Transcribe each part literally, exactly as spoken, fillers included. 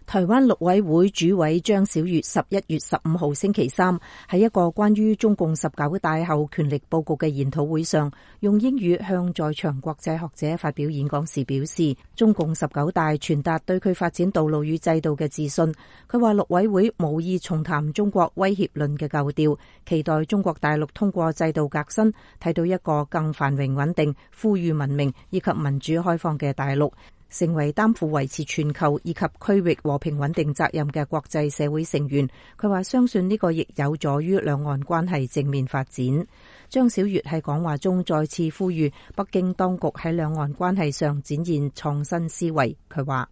台灣陸委會主委張曉月十一月十五號星期三喺一個關於中共十九大後權力佈局嘅研討會上，用英語向在場國際學者發表演講時表示，中共十九大傳達對佢發展道路與制度嘅自信。佢話陸委會無意重談中國威脅論嘅舊調，期待中國大陸通過制度革新，睇到一個更繁榮穩定、富裕文明以及民主開放嘅大陸，成為擔負維持全球以及區域和平穩定責任嘅國際社會成員。佢話相信呢個亦有助於兩岸關係正面發展。張曉月喺講話中再次呼籲北京當局喺兩岸關係上展現創新思維。佢話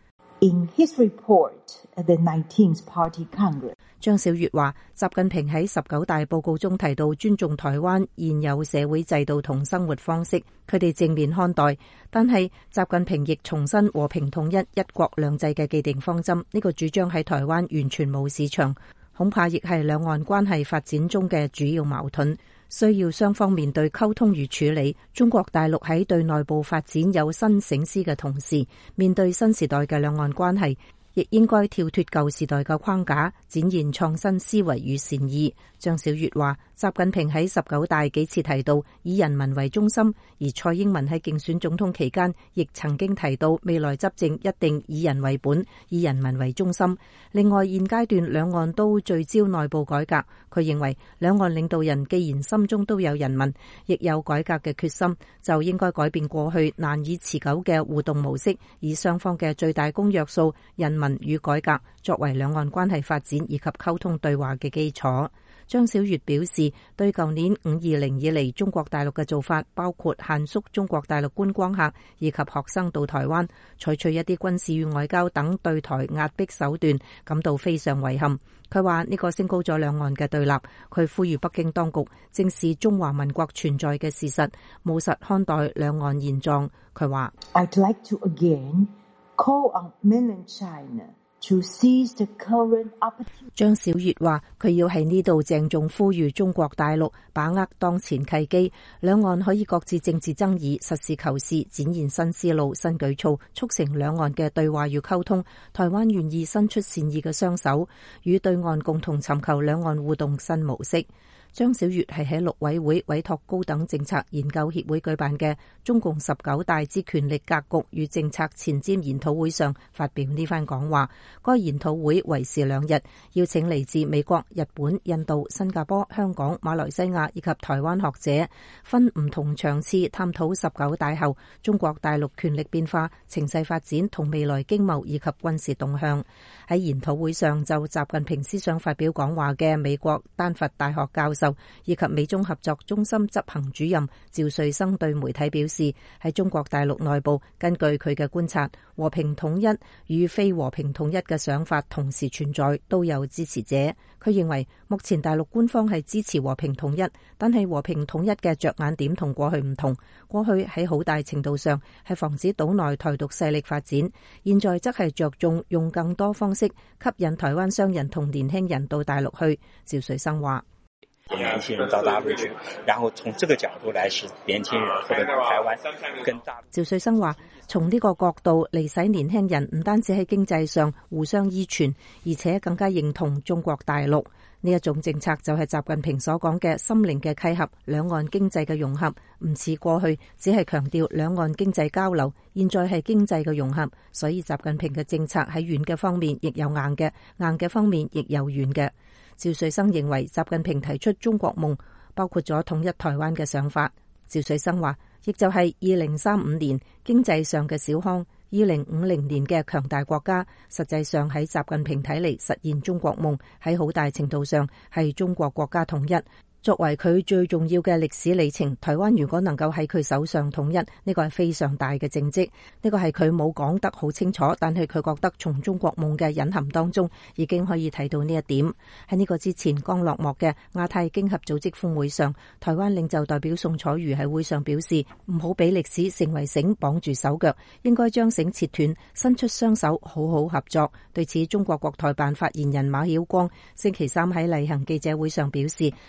In his report at the nineteenth Party Congress， 張曉月話，習近平喺十九大報告中提到尊重台灣現有社會制度同生活方式，佢哋正面看待。但係習近平亦重申和平統一、一國兩制嘅既定方針，呢個主張喺台灣完全冇市場，恐怕亦係兩岸關係發展中嘅主要矛盾，需要雙方面對溝通與處理。中國大陸喺對內部發展有新省思嘅同時，面對新時代嘅兩岸關係，亦應該跳脫舊時代嘅框架，展現創新思維與善意。張曉月話，習近平喺十九大幾次提到以人民為中心，而蔡英文喺競選總統期間亦曾經提到未來執政一定以人為本，以人民為中心。另外，現階段兩岸都聚焦內部改革，佢認為兩岸領導人既然心中都有人民，亦有改革嘅決心，就應該改變過去難以持久嘅互動模式，以雙方嘅最大公約數人民與改革作為兩岸關係發展以及溝通對話嘅基礎。張曉月表示，對舊年五二零以嚟中國大陸嘅做法，包括限縮中國大陸觀光客以及學生到台灣，採取一啲軍事與外交等對台壓迫手段，感到非常遺憾。佢話呢個升高咗兩岸嘅對立，佢呼籲北京當局正視中華民國存在嘅事實，務實看待兩岸現狀。佢話 I'd like to again call on mainland China to seize the current opportunity。 張曉月話，佢要喺呢度鄭重呼籲中國大陸把握當前契機，兩岸可以擱置政治爭議，實事求是，展現新思路、新舉措，促成兩岸嘅對話與溝通。台灣願意伸出善意嘅雙手，與對岸共同尋求兩岸互動新模式。張曉月係喺陸委會委託高等政策研究協會舉辦嘅中共十九大之權力格局與政策前瞻研討會上發表呢番講話。該研討會為時兩日，邀請嚟自美國、日本、印度、新加坡、香港、馬來西亞以及台灣學者，分唔同場次探討十九大後中國大陸權力變化、情勢發展同未來經貿以及軍事動向。喺研討會上就習近平思想發表講話嘅美國丹佛大學教授以及美中合作中心執行主任趙瑞生對媒體表示，喺中國大陸內部，根據佢嘅觀察，和平統一與非和平統一嘅想法同時存在，都有支持者。佢認為目前大陸官方係支持和平統一，但係和平統一嘅着眼點同過去唔同。過去喺好大程度上係防止島內台獨勢力發展，現在則係着重用更多方式吸引台灣商人同年輕人到大陸去。趙瑞生話， 年輕人到大陸去，然後從這個角度來使年輕人或者台灣跟大陸。 趙瑞生話，從呢個角度嚟使年輕人唔單止喺經濟上互相依存，而且更加認同中國大陸。呢一種政策就係習近平所講嘅心靈嘅契合，兩岸經濟嘅融合，唔似過去只係強調兩岸經濟交流，現在係經濟嘅融合。所以習近平嘅政策喺軟嘅方面亦有硬嘅，硬嘅方面亦有軟嘅。趙瑞生認為習近平提出中國夢，包括咗統一台灣嘅想法。趙瑞生話，亦就係二零三五年經濟上嘅小康，二零五零年嘅強大國家。實際上喺習近平睇嚟，實現中國夢喺好大程度上係中國國家統一。作為佢最重要嘅歷史里程，台灣如果能夠喺佢手上統一，呢個係非常大嘅政績。呢個係佢冇講得好清楚，但係佢覺得從中國夢嘅隱含當中已經可以睇到呢一點。喺呢個之前剛落幕嘅亞太經合組織峰會上，台灣領袖代表宋楚瑜喺會上表示，唔好俾歷史成為繩綁住手腳，應該將繩切斷，伸出雙手好好合作。對此，中國國台辦發言人馬曉光星期三喺例行記者會上表示，喺民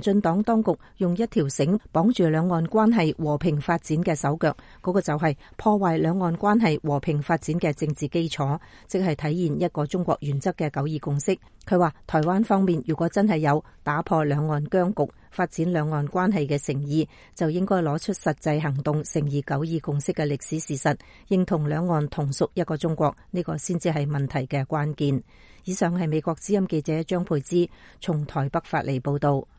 進黨當局用一條繩綁住兩岸關係和平發展嘅手腳，嗰個就係破壞兩岸關係和平發展嘅政治基礎，即係體現一個中國原則嘅九二共識。佢話台灣方面如果真係有打破兩岸僵局、發展兩岸關係嘅誠意，就應該攞出實際行動，誠意九二共識嘅歷史事實，認同兩岸同屬一個中國，呢個先至係問題嘅關鍵。以上係美國之音記者張佩芝從台北發嚟報道。